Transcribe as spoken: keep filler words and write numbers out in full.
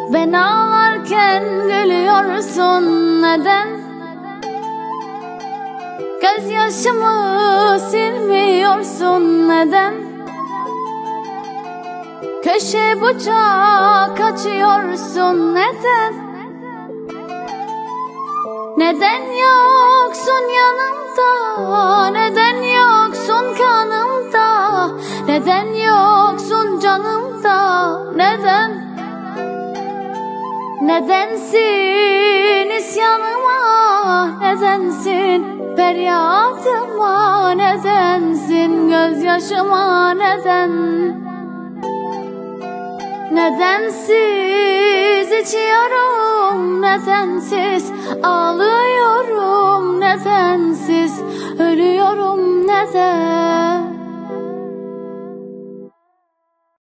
Ben ağlarken gülüyorsun neden? Gözyaşımı silmiyorsun neden? Köşe bucak kaçıyorsun neden? Neden yoksun yanımda? Neden yoksun kanımda? Neden yoksun canımda? Neden? Nedensin isyanıma? Nedensin feryadıma? Nedensin gözyaşıma? Neden? Nedensiz içiyorum, nedensiz ağlıyorum, nedensiz ölüyorum, neden?